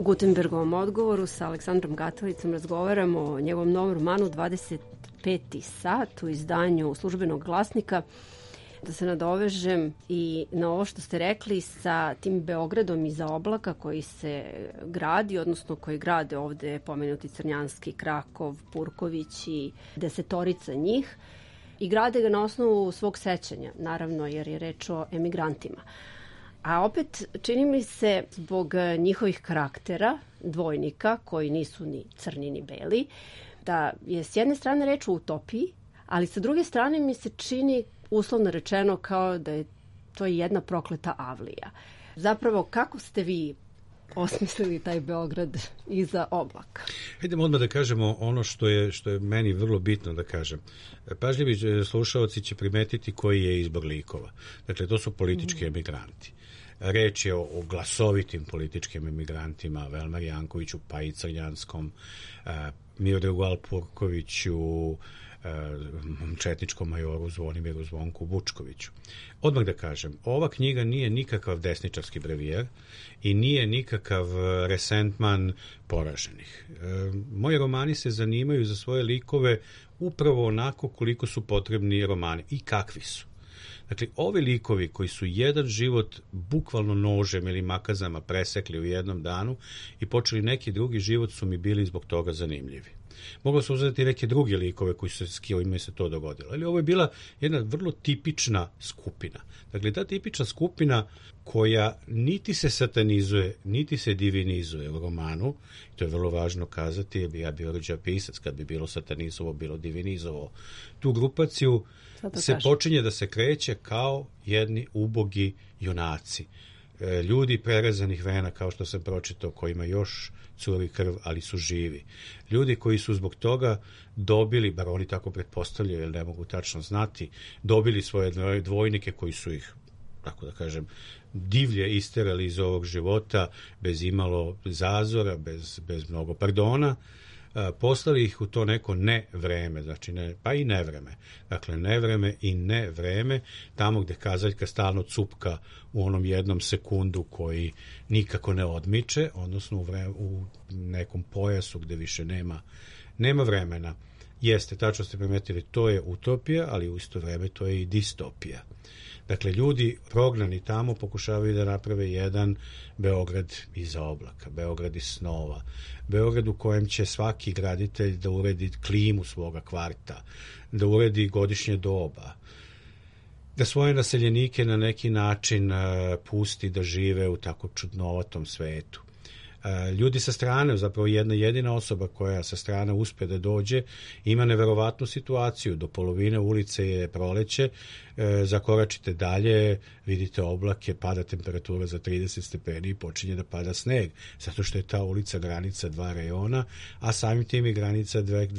Gutenbergovom odgovoru sa Aleksandrom Gatolicom razgovaramo o njegovom novom romanu 25. sat u izdanju Službenog glasnika. Da se nadovežem i na ovo što ste rekli sa tim Beogradom iza oblaka koji se gradi, odnosno koji grade ovde pomenuti Crnjanski, Krakov, Purković i 10 njih. I grade ga na osnovu svog sećanja, naravno, jer je reč o emigrantima. A opet, čini mi se, zbog njihovih karaktera, dvojnika, koji nisu ni crni ni beli, da je s jedne strane reč o utopiji, ali sa druge strane mi se čini, uslovno rečeno, kao da je to jedna prokleta avlija. Zapravo, kako ste vi osmislili taj Beograd iza oblaka? Idemo odmah da kažemo ono što je meni vrlo bitno da kažem. Pažljivi slušaoci će primetiti koji je izbor likova. Dakle, to su politički emigranti. Reč je o glasovitim političkim emigrantima, Velmar Jankoviću, Paji Crnjanskom, Miodragu Alpurkoviću, četničkom majoru Zvonimiru Zvonku Vučkoviću. Odmah da kažem, ova knjiga nije nikakav desničarski brevijer i nije nikakav resentman poraženih. Moji romani se zanimaju za svoje likove upravo onako koliko su potrebni romani i kakvi su. Dakle, ovi likovi koji su jedan život bukvalno nožem ili makazama presekli u jednom danu i počeli neki drugi život su mi bili zbog toga zanimljivi. Moglo se uzeti neke druge likove s kojima se to dogodilo. Ali ovo je bila jedna vrlo tipična skupina. Dakle, ta tipična skupina koja niti se satanizuje, niti se divinizuje u romanu, to je vrlo važno kazati, jer bi ja bio rođa pisac, kad bi bilo satanizovo, bilo divinizovo. Tu grupaciju se počinje da se kreće kao jedni ubogi junaci. Ljudi prerezanih vena, kao što sam pročitao, kojima još curi krv, ali su živi. Ljudi koji su zbog toga dobili, bar oni tako pretpostavljaju, jer ne mogu tačno znati, dobili svoje dvojnike koji su ih, tako da kažem, divlje isterali iz ovog života, bez imalo zazora, bez mnogo pardona, poslali ih u to neko nevreme, znači pa i nevreme. Dakle, nevreme i nevreme, tamo gde kazaljka stalno cupka u onom jednom sekundu koji nikako ne odmiče, odnosno u nekom pojasu gde više nema vremena. Jeste, tačno ste primetili, to je utopija, ali u isto vreme to je i distopija. Dakle, ljudi prognani tamo pokušavaju da naprave jedan Beograd iza oblaka, Beograd iz snova, Beograd u kojem će svaki graditelj da uredi klimu svoga kvarta, da uredi godišnje doba, da svoje naseljenike na neki način pusti da žive u tako čudnovatom svetu. Ljudi sa strane, zapravo jedna jedina osoba koja sa strane uspe da dođe, ima neverovatnu situaciju. Do polovine ulice je proleće, zakoračite dalje, vidite oblake, pada temperatura za 30 stepeni i počinje da pada sneg, zato što je ta ulica granica dva rejona, a samim tim i granica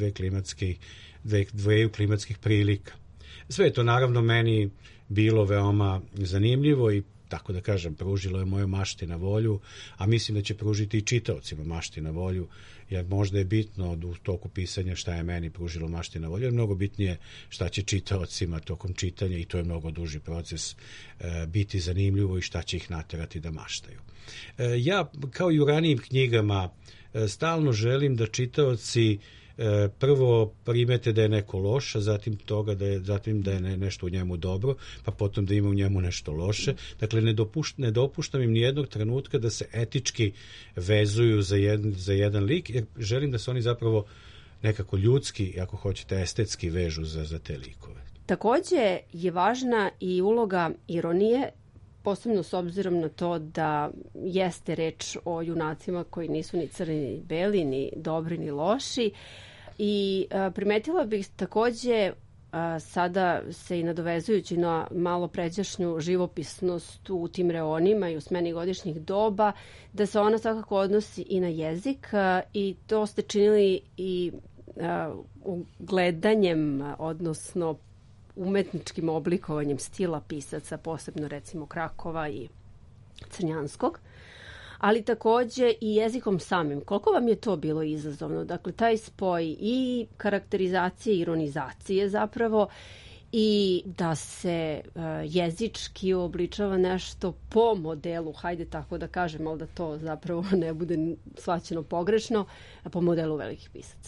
dveju klimatskih prilika. Sve je to naravno meni bilo veoma zanimljivo i tako da kažem, pružilo je moju mašti na volju, a mislim da će pružiti i čitaocima mašti na volju, jer možda je bitno u toku pisanja šta je meni pružilo mašti na volju, jer mnogo bitnije šta će čitaocima tokom čitanja, i to je mnogo duži proces, biti zanimljivo i šta će ih naterati da maštaju. Ja, kao i u ranijim knjigama, stalno želim da čitaoci prvo primete da je neko loš, a zatim da je nešto u njemu dobro, pa potom da ima u njemu nešto loše. Dakle, ne dopuštam im nijednog trenutka da se etički vezuju za jedan lik, jer želim da se oni zapravo nekako ljudski, ako hoćete estetski, vežu za te likove. Takođe je važna i uloga ironije, posebno s obzirom na to da jeste reč o junacima koji nisu ni crni ni beli, ni dobri ni loši. I primetila bih takođe, sada se i nadovezujući na malo pređašnju živopisnost u tim reonima i u smeni godišnjih doba, da se ona svakako odnosi i na jezik, i to ste činili i gledanjem, odnosno umetničkim oblikovanjem stila pisaca, posebno recimo Krakova i Crnjanskog, ali takođe i jezikom samim. Koliko vam je to bilo izazovno? Dakle, taj spoj i karakterizacije i ironizacije zapravo, i da se jezički obličava nešto po modelu, hajde tako da kažem, ali da to zapravo ne bude shvaćeno pogrešno, po modelu velikih pisaca.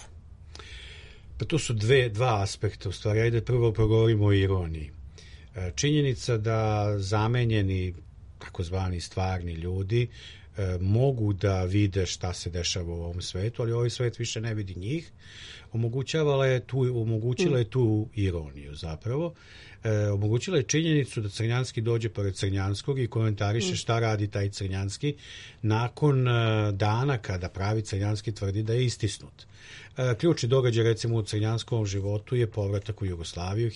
Pa to su dva aspekta u stvari. Ajde prvo progovorimo o ironiji. Činjenica da zamenjeni takozvani stvarni ljudi mogu da vide šta se dešava u ovom svetu, ali ovaj svet više ne vidi njih. Omogućila je tu ironiju zapravo. Omogućila je činjenicu da Crnjanski dođe pored Crnjanskog i komentariše šta radi taj Crnjanski nakon dana kada pravi Crnjanski tvrdi da je istisnut. Ključni događaj recimo u crnjanskom životu je povratak u Jugoslaviju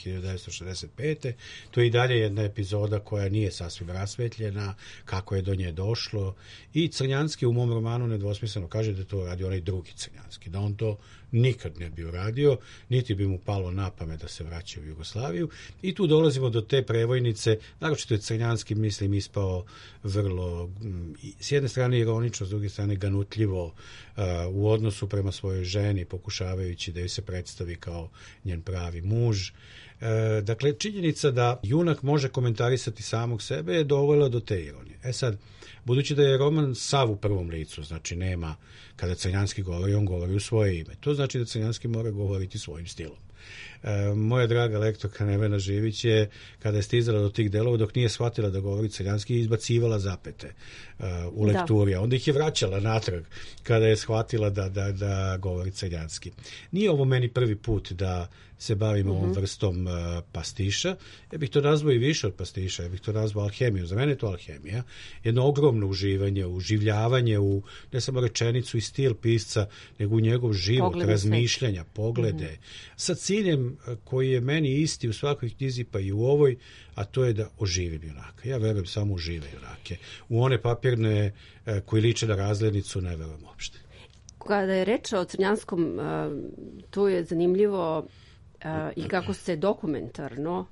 1965. To je i dalje jedna epizoda koja nije sasvim rasvetljena, kako je do nje došlo, i Crnjanski u mom romanu nedvosmisleno kaže da to radi onaj drugi Crnjanski, da on to nikad ne bi uradio, niti bi mu palo na pamet da se vraća u Jugoslaviju, i tu dolazimo do te prevojnice. Naročito je Crnjanski, mislim, ispao vrlo, s jedne strane ironično, s druge strane ganutljivo u odnosu prema svojoj ženi, pokušavajući da joj se predstavi kao njen pravi muž. Dakle, činjenica da junak može komentarisati samog sebe je dovela do te ironije. Sad, budući da je roman sav u prvom licu, znači nema, kada Crnjanski govori, on govori u svoje ime. To znači da Crnjanski mora govoriti svojim stilom. Moja draga lektorka Nevena Živić je, kada je stizala do tih delova, dok nije shvatila da govori Crnjanski, izbacivala zapete u lekturi, a onda ih je vraćala natrag kada je shvatila da govori Crnjanski. Nije ovo meni prvi put da se bavim ovom vrstom pastiša. Ja bih to nazvao i više od pastiša, ja bih to nazvao alhemiju. Za mene je to alhemija. Jedno ogromno uživanje, uživljavanje u ne samo rečenicu i stil pisca, nego u njegov život, razmišljanja, poglede, sa ciljem koji je meni isti u svakoj knjizi, pa i u ovoj, a to je da oživim junaka. Ja verujem samo u žive junake. U one papirne koji liče na razglednicu ne verujem uopšte. Kada je reč o Crnjanskom, tu je zanimljivo i kako se dokumentarno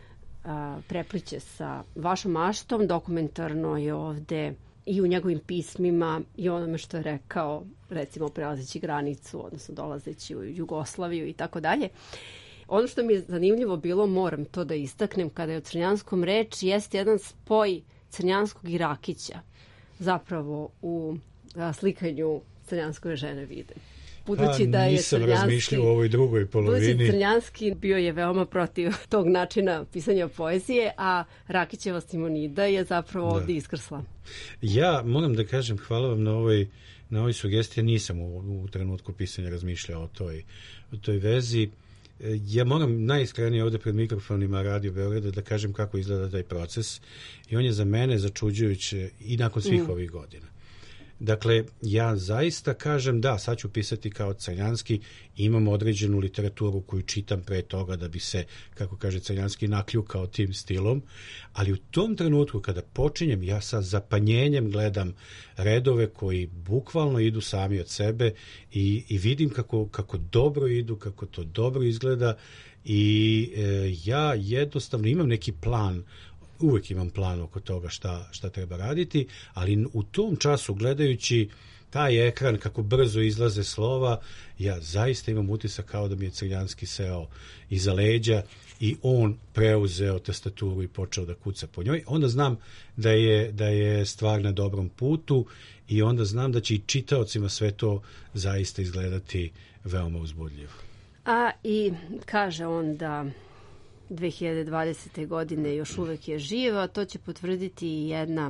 prepliče sa vašom maštom. Dokumentarno je ovde i u njegovim pismima i onome što je rekao, recimo prelazeći granicu, odnosno dolazeći u Jugoslaviju i tako dalje. Ono što mi je zanimljivo bilo, moram to da istaknem, kada je o Crnjanskom reč, jeste jedan spoj Crnjanskog i Rakića zapravo u slikanju Crnjanskove žene vide. Budući da je nisam razmišljao u ovoj drugoj polovini. Budući Crnjanski bio je veoma protiv tog načina pisanja poezije, a Rakićeva Simonida je zapravo ovdje iskrsla. Ja moram da kažem, hvala vam na ovoj sugestiji. Nisam u trenutku pisanja razmišljao o toj vezi. Ja moram najiskrenije ovdje pred mikrofonima Radio Beograda da kažem kako izgleda taj proces, i on je za mene začuđujući i nakon svih ovih godina. Dakle, ja zaista kažem da, sad ću pisati kao Crnjanski, imam određenu literaturu koju čitam pre toga da bi se, kako kaže Crnjanski, nakljukao tim stilom, ali u tom trenutku kada počinjem, ja sa zapanjenjem gledam redove koji bukvalno idu sami od sebe i vidim kako dobro idu, kako to dobro izgleda, i ja jednostavno imam neki plan. Uvijek imam plan oko toga šta treba raditi, ali u tom času, gledajući taj ekran, kako brzo izlaze slova, ja zaista imam utisak kao da mi je Crnjanski seo iza leđa i on preuzeo tastaturu i počeo da kuca po njoj. Onda znam da je stvar na dobrom putu, i onda znam da će i čitaocima sve to zaista izgledati veoma uzbudljivo. A i kaže on da 2020. godine još uvek je živa, to će potvrditi i jedna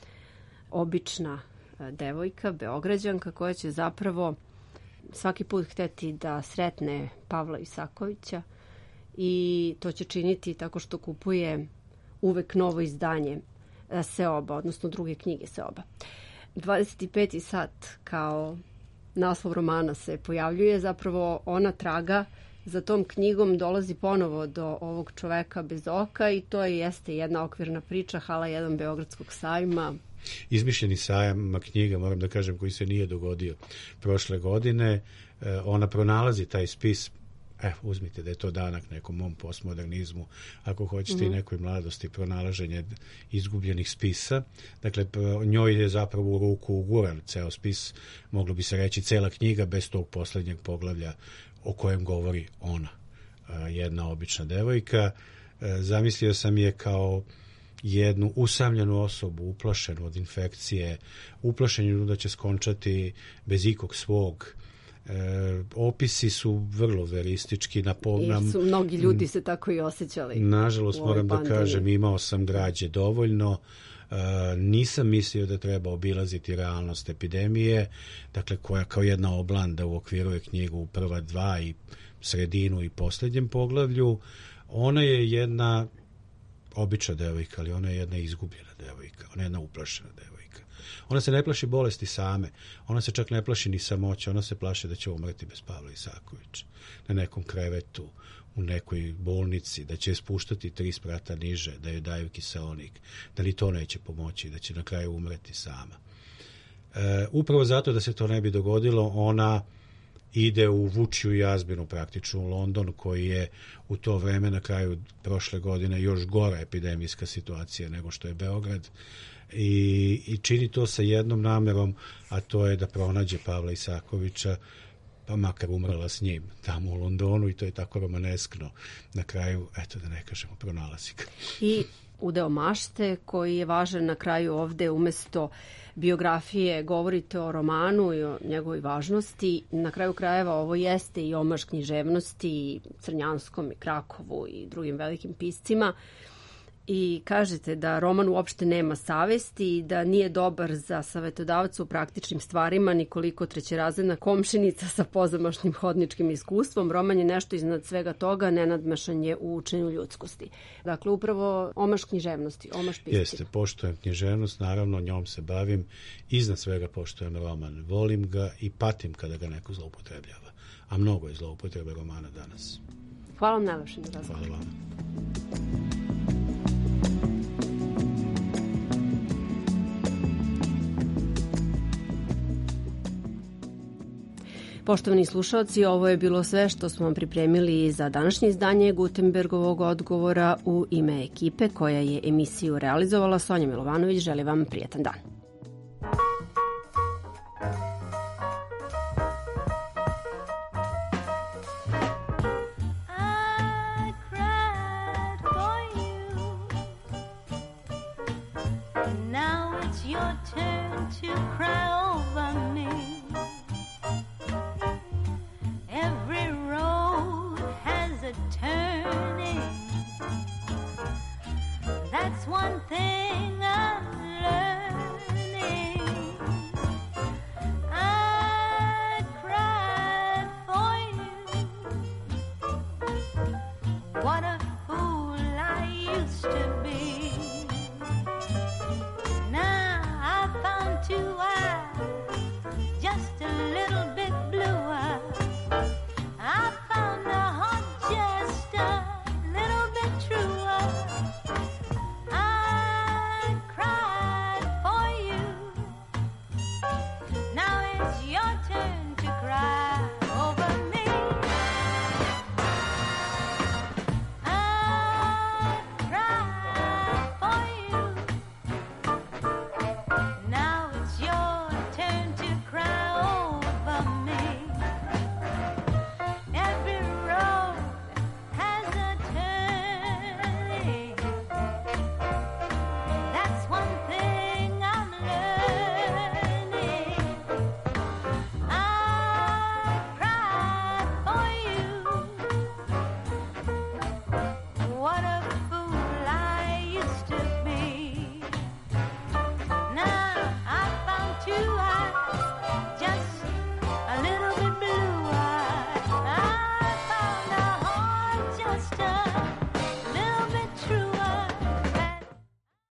obična devojka, Beograđanka, koja će zapravo svaki put hteti da sretne Pavla Isakovića, i to će činiti tako što kupuje uvek novo izdanje Seoba, odnosno druge knjige Seoba. 25. sat kao naslov romana se pojavljuje, zapravo ona traga za tom knjigom, dolazi ponovo do ovog čoveka bez oka, i to jeste jedna okvirna priča hala 1 Beogradskog sajma. Izmišljeni sajam knjiga, moram da kažem, koji se nije dogodio prošle godine. Ona pronalazi taj spis. Uzmite da je to danak nekom mom postmodernizmu, ako hoćete i nekoj mladosti, pronalaženje izgubljenih spisa. Dakle, njoj je zapravo u ruku uguran ceo spis, moglo bi se reći cela knjiga, bez tog poslednjeg poglavlja o kojem govori ona, jedna obična devojka. Zamislio sam je kao jednu usamljenu osobu, uplašenu od infekcije, uplašenu da će skončati bez ikog svog. Opisi su vrlo veristički. Mnogi ljudi se tako i osjećali. Nažalost, moram da kažem, imao sam građe dovoljno. Nisam mislio da treba obilaziti realnost epidemije, dakle koja kao jedna oblanda uokviruje knjigu u prva dva i sredinu i posljednjem poglavlju. Ona je jedna obična devojka, ali ona je jedna izgubljena devojka, ona je jedna uplašena devojka. Ona se ne plaši bolesti same, ona se čak ne plaši ni samoće, ona se plaši da će umreti bez Pavla Isakovića, na nekom krevetu, u nekoj bolnici, da će je spuštati 3 sprata niže, da joj daju kiseonik, da li to neće pomoći, da će na kraju umreti sama. Upravo zato da se to ne bi dogodilo, ona ide u Vučju i Azbinu, praktično u London, koji je u to vreme na kraju prošle godine još gora epidemijska situacija nego što je Beograd, i čini to sa jednom namerom, a to je da pronađe Pavla Isakovića, pa makar umrla s njim tamo u Londonu, i to je tako romaneskno. Na kraju, eto da ne kažemo, pronalazi ga. I udeo mašte koji je važan na kraju ovde, umesto biografije govorite o romanu i o njegovoj važnosti. Na kraju krajeva ovo jeste i omaž književnosti i Crnjanskom i Krakovu i drugim velikim piscima. I kažete da roman uopšte nema savesti i da nije dobar za savetodavca u praktičnim stvarima, nikoliko trećerazredna komšinica sa pozamašnim hodničkim iskustvom. Roman je nešto iznad svega toga, nenadmešanje u učenju ljudskosti. Dakle, upravo omaž književnosti, omaž piscima. Jeste, poštujem književnost, naravno njom se bavim, iznad svega poštujem roman. Volim ga i patim kada ga neko zloupotrebljava. A mnogo je zloupotrebe romana danas. Hvala vam najlepše na razgovoru. Hvala vam. Poštovani slušalci, ovo je bilo sve što smo vam pripremili za današnje izdanje Gutenbergovog odgovora. U ime ekipe koja je emisiju realizovala, Sonja Milovanović, želi vam prijetan dan. One thing